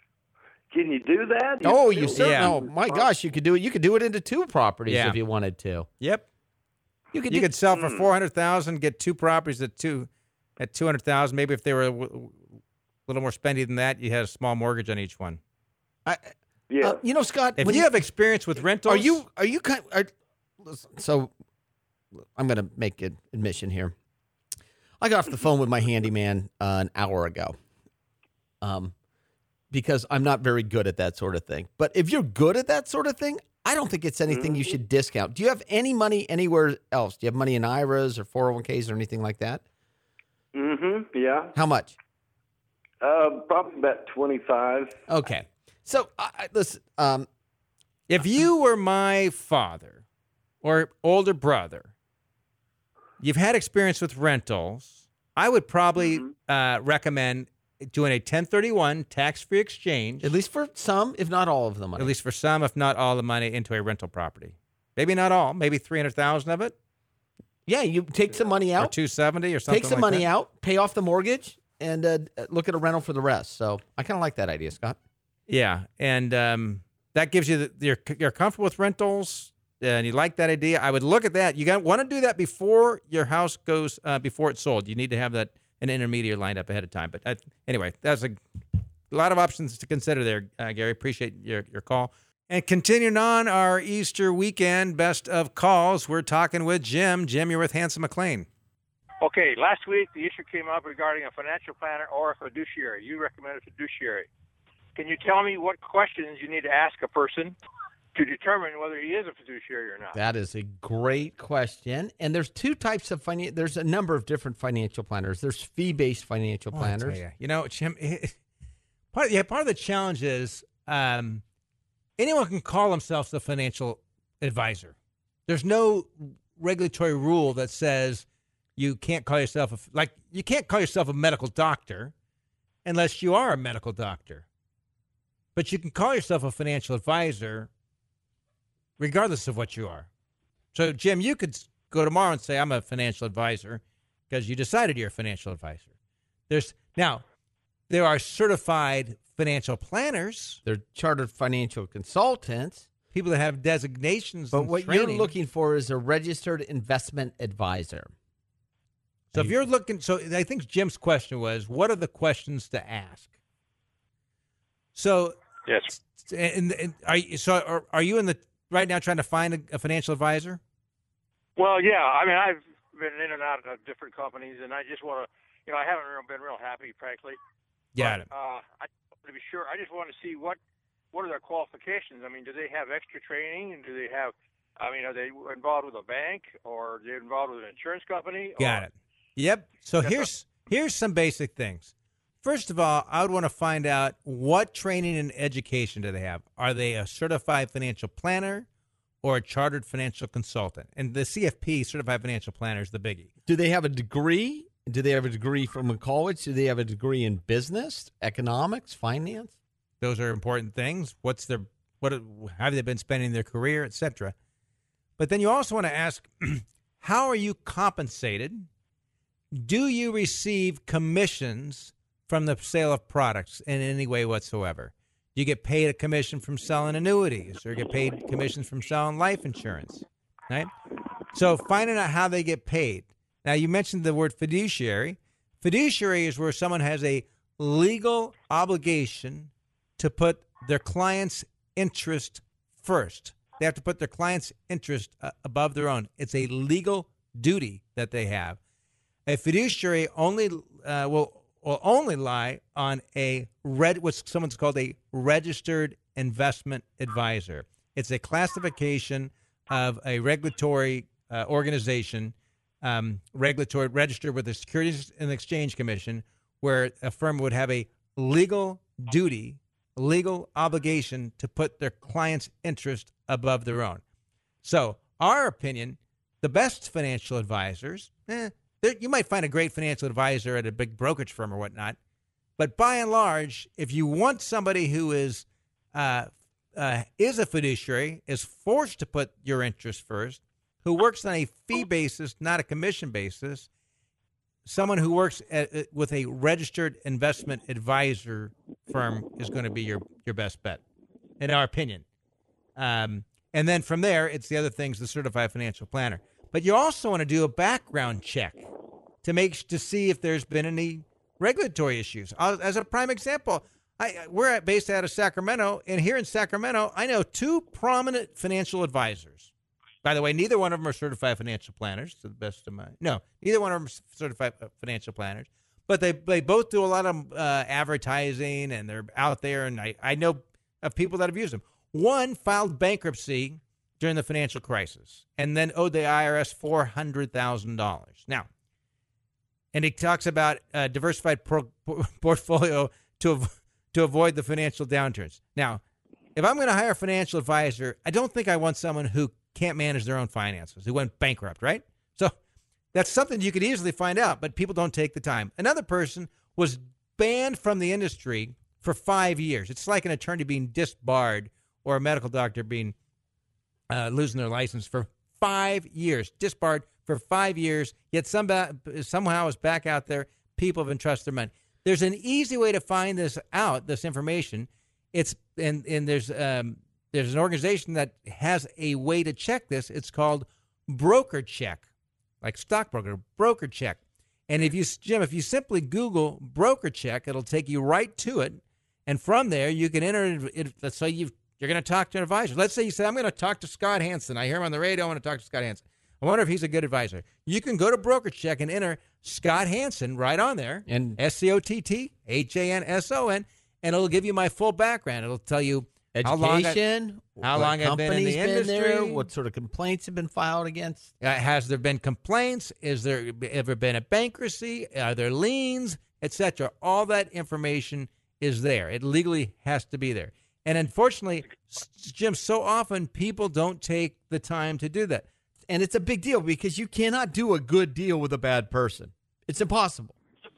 Can you do that? Oh, you still certainly. Yeah. Oh my gosh, you could do it. You could do it into two properties Yeah. if you wanted to. yep. You could. You do, could sell for Hmm. four hundred thousand, get two properties at two, at two hundred thousand. Maybe if they were a w- little more spendy than that, you had a small mortgage on each one. I, Yeah. uh, you know, Scott. If when you have experience with rentals, Are you are you kind are, listen, so I'm going to make an admission here. I got off the phone with my handyman uh, an hour ago. Um because I'm not very good at that sort of thing. But if you're good at that sort of thing, I don't think it's anything you should discount. Do you have any money anywhere else? Do you have money in I R As or four oh one k's or anything like that? Mm-hmm. Yeah. How much? Uh, probably about twenty-five. Okay. So I I- listen, um If you were my father or older brother, you've had experience with rentals, I would probably uh, recommend doing a ten thirty-one tax-free exchange, at least for some, if not all of the money. at least for some, if not all the money, into a rental property. Maybe not all, maybe three hundred thousand of it, Yeah, you take some money or out. two seventy, or something Take some like money that. out, pay off the mortgage, and uh, look at a rental for the rest. So I kind of like that idea, Scott. Yeah, and um, that gives you the, you're you're comfortable with rentals, and you like that idea. I would look at that. You got want to do that before your house goes uh, before it's sold. You need to have that an intermediary lined up ahead of time. But uh, anyway, that's a, a lot of options to consider there, uh, Gary. Appreciate your your call. And continuing on our Easter weekend best of calls, we're talking with Jim. Jim, you're with Hanson McLean. Okay, last week the issue came up regarding a financial planner or a fiduciary. You recommended fiduciary. Can you tell me what questions you need to ask a person to determine whether he is a fiduciary or not? That is a great question. And there's two types of financial. There's a number of different financial planners. There's fee-based financial Oh, I tell planners. ya. You know, Jim, part of, yeah, part of the challenge is um, anyone can call themselves a financial advisor. There's no regulatory rule that says you can't call yourself a, like you can't call yourself a medical doctor unless you are a medical doctor. But you can call yourself a financial advisor regardless of what you are. So, Jim, you could s- go tomorrow and say, I'm a financial advisor because you decided you're a financial advisor. There's now, there are certified financial planners, They're chartered financial consultants. people that have designations. But and what training. you're looking for is a registered investment advisor. So if you're looking, so I think Jim's question was, what are the questions to ask? So, Yes. and, and are you, so are, are you in the right now trying to find a, a financial advisor? Well, yeah. I mean, I've been in and out of different companies, and I just want to, you know, I haven't real- been real happy, frankly. Got but, it. Uh, I to be sure. I just want to see what what are their qualifications. I mean, do they have extra training, and do they have? I mean, are they involved with a bank, or are they involved with an insurance company? Got or, it. Yep. So Yes, here's here's some basic things. First of all, I would want to find out what training and education do they have. Are they a certified financial planner or a chartered financial consultant? And the C F P, certified financial planner, is the biggie. Do they have a degree? Do they have a degree from a college? Do they have a degree in business, economics, finance? Those are important things. What's their what how have they been spending their career, et cetera. But then you also want to ask, how are you compensated? Do you receive commissions from the sale of products in any way whatsoever? Do you get paid a commission from selling annuities or get paid commissions from selling life insurance? Right? So finding out how they get paid. Now, you mentioned the word fiduciary. Fiduciary is where someone has a legal obligation to put their client's interest first. They have to put their client's interest uh, above their own. It's a legal duty that they have. A fiduciary only uh, will will only lie on a red, what's someone's called a registered investment advisor. It's a classification of a regulatory uh, organization, um, regulatory registered with the Securities and Exchange Commission, where a firm would have a legal duty, legal obligation to put their client's interest above their own. So, our opinion, the best financial advisors, eh, you might find a great financial advisor at a big brokerage firm or whatnot, but by and large, if you want somebody who is uh, uh, is a fiduciary, is forced to put your interest first, who works on a fee basis, not a commission basis, someone who works at, with a registered investment advisor firm is going to be your, your best bet, in our opinion. Um, and then from there, it's the other things, the certified financial planner. But you also want to do a background check to make to see if there's been any regulatory issues. As a prime example, I, we're at, based out of Sacramento, and here in Sacramento, I know two prominent financial advisors. By the way, neither one of them are certified financial planners, to the best of my no, neither one of them are certified financial planners. But they they both do a lot of uh, advertising, and they're out there. And I, I know of people that have used them. One filed bankruptcy during the financial crisis, and then owed the I R S four hundred thousand dollars. Now, and he talks about a diversified pro- portfolio to av- to avoid the financial downturns. Now, if I'm going to hire a financial advisor, I don't think I want someone who can't manage their own finances, who went bankrupt, right? So that's something you could easily find out, but people don't take the time. Another person was banned from the industry for five years. It's like an attorney being disbarred or a medical doctor being Uh, losing their license for five years, disbarred for five years, yet some ba- somehow is back out there. People have entrusted their money. There's an easy way to find this out, this information. It's and and there's um, there's an organization that has a way to check this. It's called Broker Check, like stockbroker, Broker Check. And if you, Jim, if you simply Google Broker Check, it'll take you right to it. And from there, you can enter it. it let's say you've You're going to talk to an advisor. Let's say you say, I'm going to talk to Scott Hansen. I hear him on the radio. I want to talk to Scott Hansen. I wonder if he's a good advisor. You can go to Broker Check and enter Scott Hansen right on there, and S C O T T H A N S O N, and it'll give you my full background. It'll tell you education, how long, I, how long I've been in the been industry, there, what sort of complaints have been filed against. Uh, has there been complaints? Is there ever been a bankruptcy? Are there liens, et cetera? All that information is there. It legally has to be there. And unfortunately, Jim, so often people don't take the time to do that. And it's a big deal because you cannot do a good deal with a bad person. It's impossible.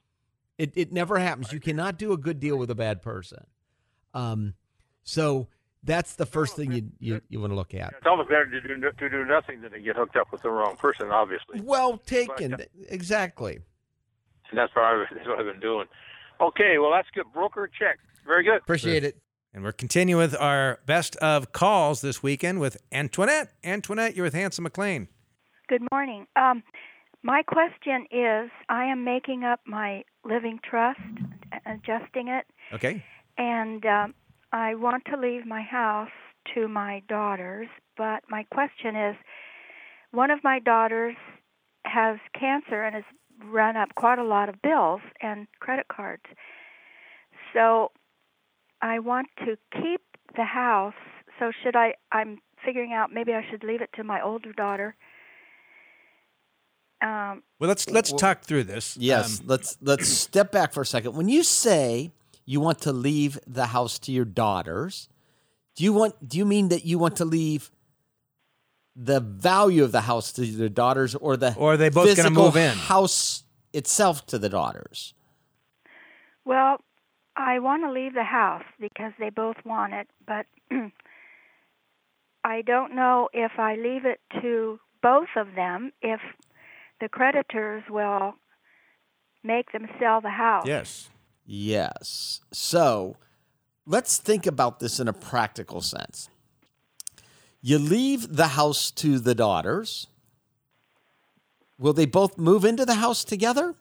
It it never happens. You cannot do a good deal with a bad person. Um, so that's the first thing you you, you want to look at. It's almost better to do to do nothing than to get hooked up with the wrong person, obviously. Well taken. But, uh, exactly. And that's what, I, that's what I've been doing. Okay, well, that's good. Broker Check. Very good. Appreciate it. And we're continuing with our best of calls this weekend with Antoinette. Antoinette, you're with Hanson McLean. Good morning. Um, my question is, I am making up my living trust, adjusting it. Okay. And um, I want to leave my house to my daughters, but my question is, one of my daughters has cancer and has run up quite a lot of bills and credit cards. So I want to keep the house, so should I, I'm figuring out maybe I should leave it to my older daughter. Um, well, let's let's well, talk through this. Yes, um, let's let's step back for a second. When you say you want to leave the house to your daughters, do you want do you mean that you want to leave the value of the house to the daughters, or the or are they both going to move in house itself to the daughters? Well, I want to leave the house because they both want it, but I don't know if I leave it to both of them, if the creditors will make them sell the house. Yes. Yes. So let's think about this in a practical sense. You leave the house to the daughters. Will they both move into the house together?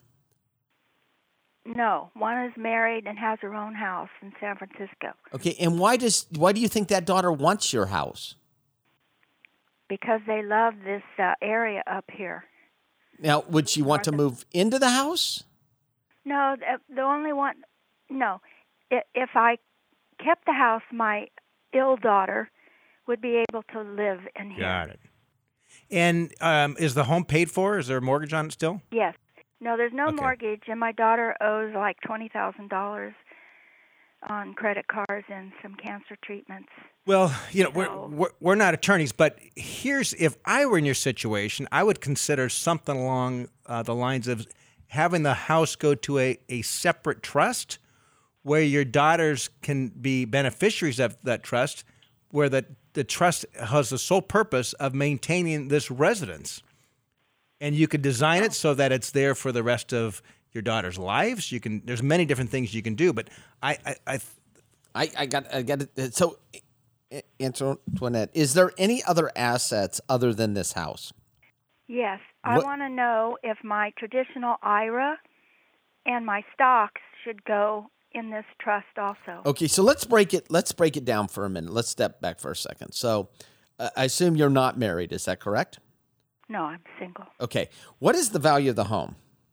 No, one is married and has her own house in San Francisco. Okay, and why does why do you think that daughter wants your house? Because they love this uh, area up here. Now, would she want to move into the house? No, the, the only one, no. I- If I kept the house, my ill daughter would be able to live in here. Got it. And um, is the home paid for? Is there a mortgage on it still? Yes. No, there's no Okay. mortgage, and my daughter owes like twenty thousand dollars on credit cards and some cancer treatments. Well, you know, we're, we're we're not attorneys, but here's if I were in your situation, I would consider something along uh, the lines of having the house go to a, a separate trust where your daughters can be beneficiaries of that trust, where the, the trust has the sole purpose of maintaining this residence. And you could design it so that it's there for the rest of your daughter's lives. You can. There's many different things you can do, but I, I, I, I, I got, I got it. So, Antoinette, is there any other assets other than this house? Yes. I What- want to know if my traditional I R A and my stocks should go in this trust also. Okay, so let's break it. Let's break it down for a minute. Let's step back for a second. So, uh, I assume you're not married. Is that correct? No, I'm single. Okay. What is the value of the home?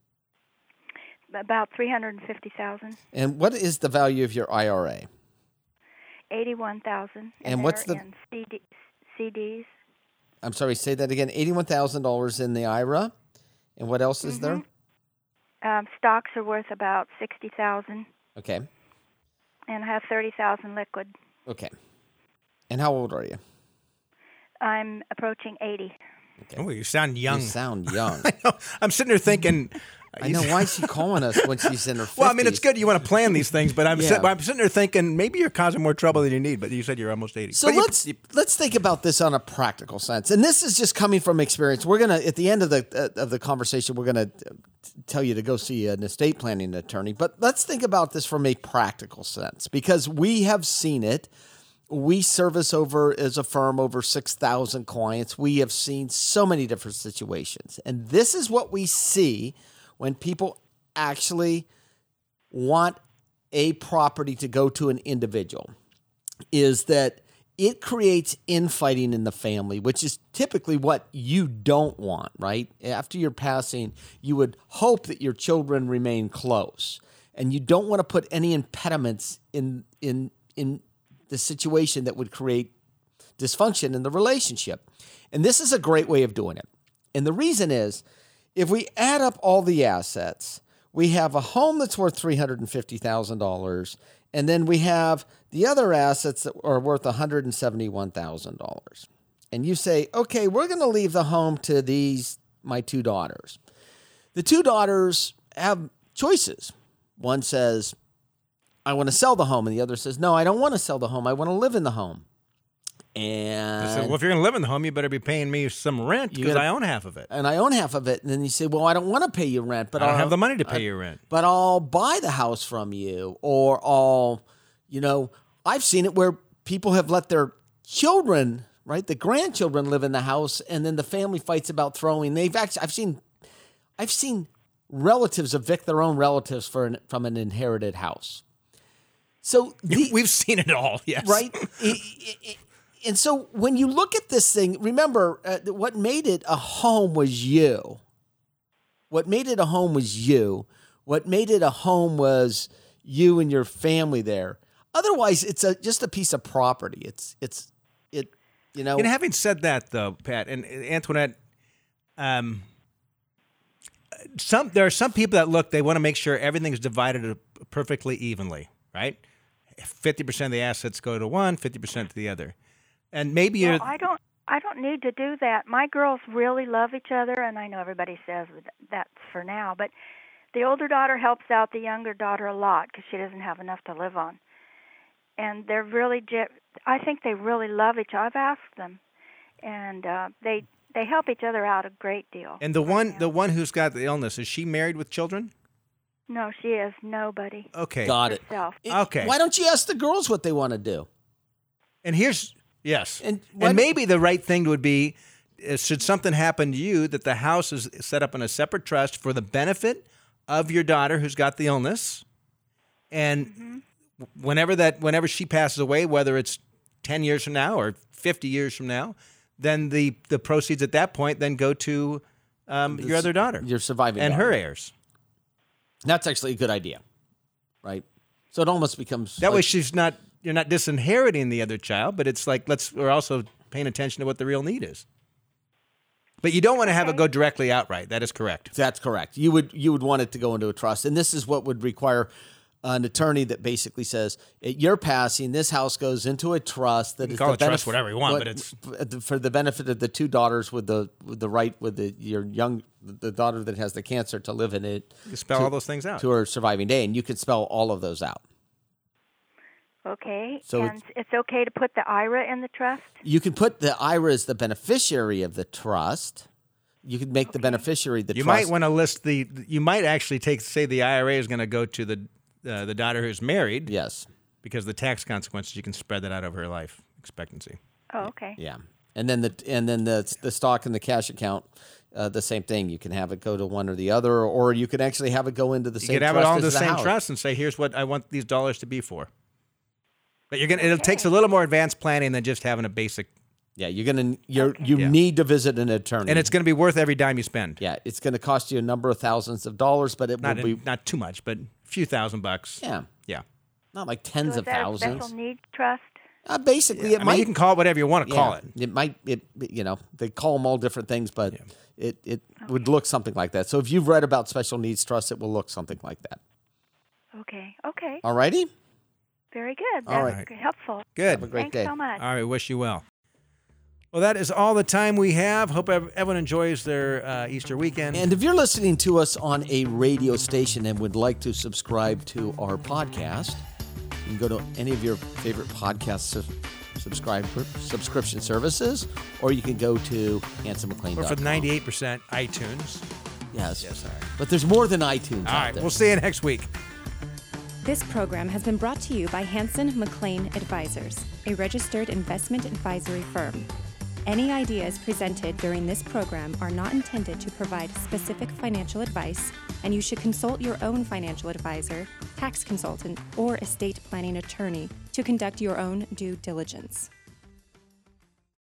About three hundred fifty thousand dollars. And what is the value of your I R A? eighty-one thousand dollars. And what's the- in C D, C Ds? I'm sorry, say that again. eighty-one thousand dollars in the I R A. And what else is there? Um, stocks are worth about sixty thousand dollars, Okay. and I have thirty thousand dollars liquid. Okay. And how old are you? I'm approaching eighty. Okay. oh, you sound young. You sound young. I know. I'm sitting there thinking. I know. Why is she calling us when she's in her fifties? Well, I mean, it's good you want to plan these things, but I'm, Yeah. sit, I'm sitting there thinking maybe you're causing more trouble than you need. But you said you're almost eighty. So But you- let's let's think about this on a practical sense, and this is just coming from experience. We're gonna at the end of the uh, of the conversation, we're gonna uh, tell you to go see an estate planning attorney. But let's think about this from a practical sense, because we have seen it. We service over as a firm over six thousand clients. We have seen so many different situations, and this is what we see when people actually want a property to go to an individual, is that it creates infighting in the family, which is typically what you don't want, right? After your passing, you would hope that your children remain close, and you don't want to put any impediments in in in the situation that would create dysfunction in the relationship. And this is a great way of doing it. And the reason is, if we add up all the assets, we have a home that's worth three hundred fifty thousand dollars, and then we have the other assets that are worth one hundred seventy-one thousand dollars. And you say, okay, we're going to leave the home to these, my two daughters. The two daughters have choices. One says, I want to sell the home, and the other says, no, I don't want to sell the home. I want to live in the home. And I said, well, if you're going to live in the home, you better be paying me some rent You because gotta- I own half of it. and I own half of it. And then you say, well, I don't want to pay you rent, but I don't I'll have the money to pay I- your rent. But I'll buy the house from you, or I'll, you know, I've seen it where people have let their children, right, the grandchildren live in the house, and then the family fights about throwing. They've actually, I've seen, I've seen relatives evict their own relatives for an, from an inherited house. So the, We've seen it all, yes. right? I- I- I- and so when you look at this thing, remember uh, what made it a home was you. What made it a home was you. What made it a home was you and your family there. Otherwise, it's a just a piece of property. It's it's it you know. And having said that, though, Pat and Antoinette, um, some there are some people that look. They want to make sure everything's divided perfectly evenly, right? Fifty percent of the assets go to one, fifty percent to the other, and maybe you're. Well, I don't. I don't need to do that. My girls really love each other, and I know everybody says that's for now, but the older daughter helps out the younger daughter a lot because she doesn't have enough to live on. And they're really, ge- I think they really love each other. I've asked them, and uh, they they help each other out a great deal. And the one the one who's got the illness, is she married with children? No, she is nobody. Okay. Got it. Herself. It- Okay. Why don't you ask the girls what they want to do? And here's yes. And And, what- maybe the right thing would be uh, should something happen to you, that the house is set up in a separate trust for the benefit of your daughter who's got the illness. And Mm-hmm. whenever that whenever she passes away, whether it's ten years from now or fifty years from now, then the the proceeds at that point then go to um, your other daughter, Your surviving and daughter. her heirs. That's actually a good idea, right? So it almost becomes That way, like- she's not you're not disinheriting the other child, but it's like let's we're also paying attention to what the real need is. But you don't want to have it go directly outright. That is correct. That's correct. You would you would want it to go into a trust, and this is what would require an attorney that basically says, at your passing, this house goes into a trust that You can is call the it trust benef- whatever you want, what- but it's- for the benefit of the two daughters with the with the right with the your young the daughter that has the cancer to live in it. You spell to- all those things out. to her surviving day, and you can spell all of those out. Okay, So and it's okay to put the I R A in the trust? You can put the I R A as the beneficiary of the trust. You can make the beneficiary the You trust. might want to list the. You might actually take say the I R A is going to go to the uh, the daughter who's married. Yes, because the tax consequences you can spread that out over her life expectancy. Oh, okay. Yeah, and then the and then the the stock and the cash account, uh, the same thing. You can have it go to one or the other, or you can actually have it go into the You same. could have it trust all in the as same house. trust and say, "Here's what I want these dollars to be for." But you're gonna. It takes a little more advanced planning than just having a basic. Yeah, you're gonna you're you Yeah. need to visit an attorney, And it's going to be worth every dime you spend. yeah, it's going to cost you a number of thousands of dollars, but it Not will in- be not too much, but a few thousand bucks. yeah, Yeah. not like tens So of is that a thousands. special needs trust? Uh, basically, Yeah, it I might. mean, you can call it whatever you want to call yeah, it. It might. It you know they call them all different things, but it it would look something like that. So if you've read about special needs trusts, it will look something like that. Okay, okay. All righty. Very good. All That's right. g- helpful. Good. Have a great Thanks day. so much. All right. Wish you well. Well, that is all the time we have. Hope ev- everyone enjoys their uh, Easter weekend. And if you're listening to us on a radio station and would like to subscribe to our podcast, you can go to any of your favorite podcast su- subscribe subscription services, or you can go to hanson mcclain dot Or com. for ninety-eight percent iTunes. Yes. Yes, all right. But there's more than iTunes All out right. there. We'll see you next week. This program has been brought to you by Hanson McLean Advisors, a registered investment advisory firm. Any ideas presented during this program are not intended to provide specific financial advice, and you should consult your own financial advisor, tax consultant, or estate planning attorney to conduct your own due diligence.